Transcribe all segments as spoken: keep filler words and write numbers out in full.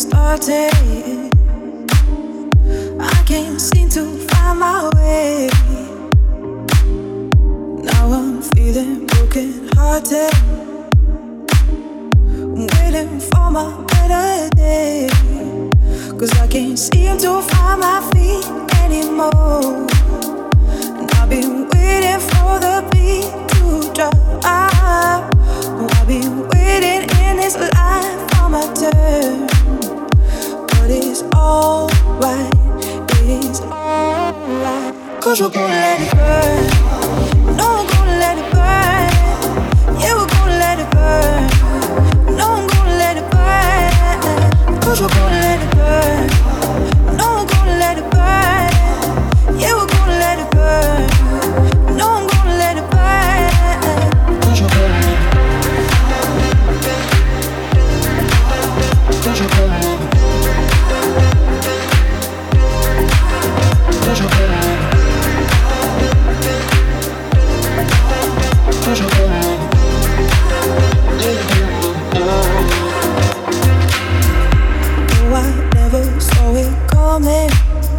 started. I can't seem to find my way. Now I'm feeling broken hearted. I'm waiting for my better day. Cause I can't seem to find my feet anymore. And I've been waiting for the beat to drop. I've been waiting in this life for my turn. But it's alright, it's alright. Cause we're gonna let it burn. No, I'm gonna let it burn. Yeah, we're gonna let it burn. No, I'm gonna let it burn. Cause we're gonna let it burn. No, I'm gonna let it burn. Yeah, we're gonna let it burn. No, I'm gonna let it burn. Cause we're gonna let it burn. Cause we're gonna let it burn. Cause we're gonna let it burn. Cause we're gonna let it burn. Oh, I never saw it coming.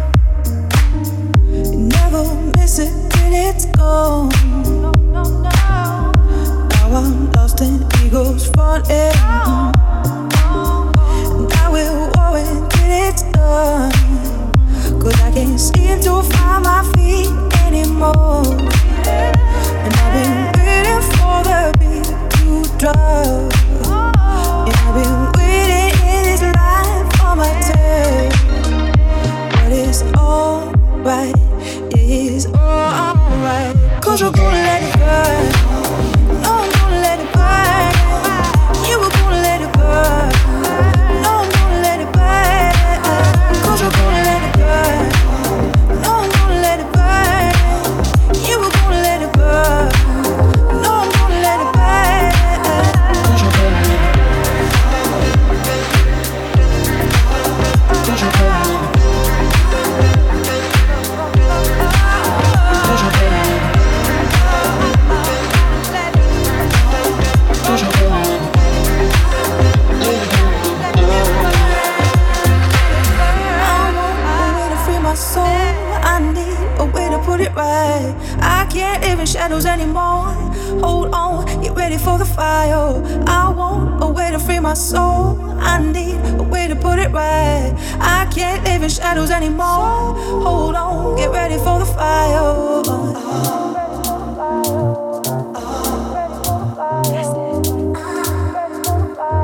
Never miss it till it's gone. Now I'm lost in ego's front end. And I will war until it's done. Cause I can't seem to find my feet anymore. And I've been waiting for the beat to drop. Yeah, I've been waiting in this life for my turn. But it's alright, yeah, it's alright. Cause we're gonna let it burn. No, I'm gonna let it burn. Yeah, we're gonna let it burn. No, I'm gonna let it burn. Cause we're gonna let it burn. No, I'm gonna let it burn. Yeah, we're gonna let it burn. No, I'm gonna let it burn. Cause we're gonna let it burn. Cause we're gonna let it burn. Cause we're gonna let it burn. Cause we're gonna let it burn. My soul, I need a way to put it right. I can't live in shadows anymore. Hold on, get ready for the fire. I want a way to free my soul. I need a way to put it right. I can't live in shadows anymore. Hold on, get ready for the fire.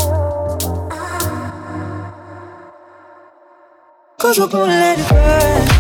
Cause we're gonna let it burn.